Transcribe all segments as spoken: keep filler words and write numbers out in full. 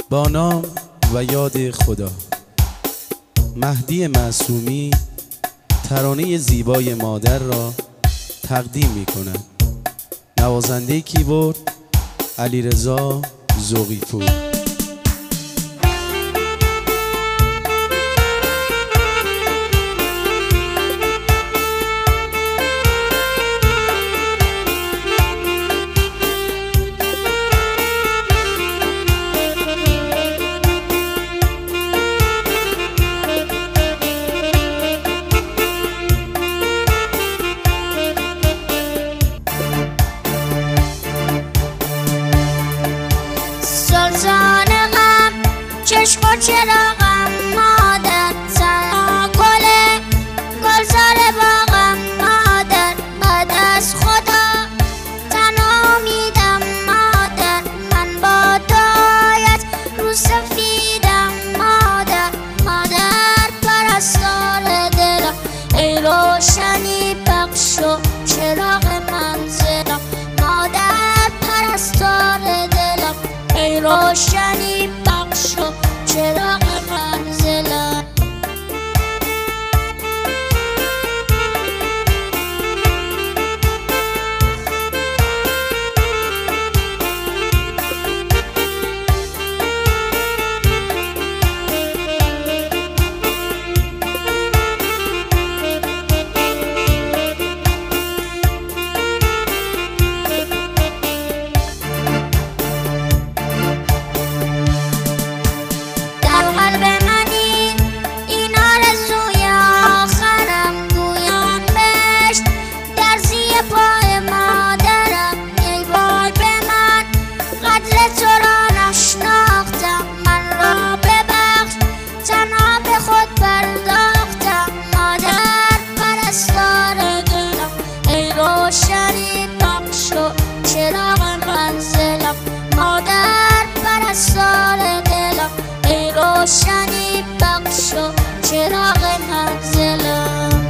با نام و یاد خدا. مهدی معصومی ترانه زیبای مادر را تقدیم می کند. نوازنده کیبورد علیرضا ذوقی‌پور. سلطان غم چشم و چراغم مادر، تنها گل گلزار باغم مادر، بعد از خدا تنها امیدم مادر، من با دعایت رو سفیدم مادر. مادر پرستار دلم، ای روشنی بخش و چراغ منزلم. مادر پرستار دلم، ای روشنی بخش و چراغ منزلم. روشنی بخش و چراغ منزلم، مادر پرستار دلم، ای روشنی بخش و چراغ منزلم.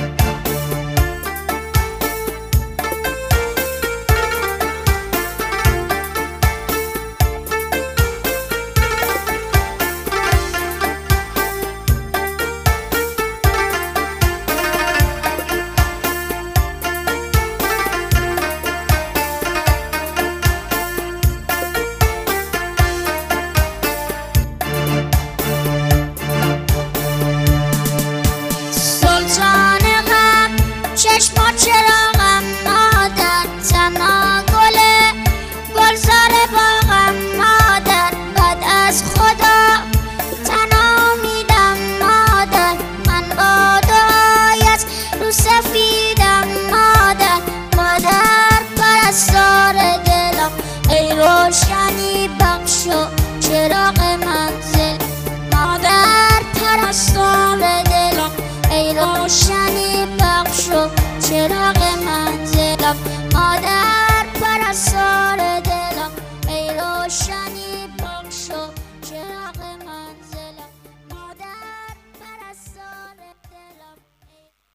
چشم و چراغم مادر، تنها گل گلزار باغم مادر، بعد از خدا تنها امیدم مادر، من با دعایت رو سفیدم مادر. مادر پرستار دلم، ای روشنی بخش و چراغ منزل. مادر پرستار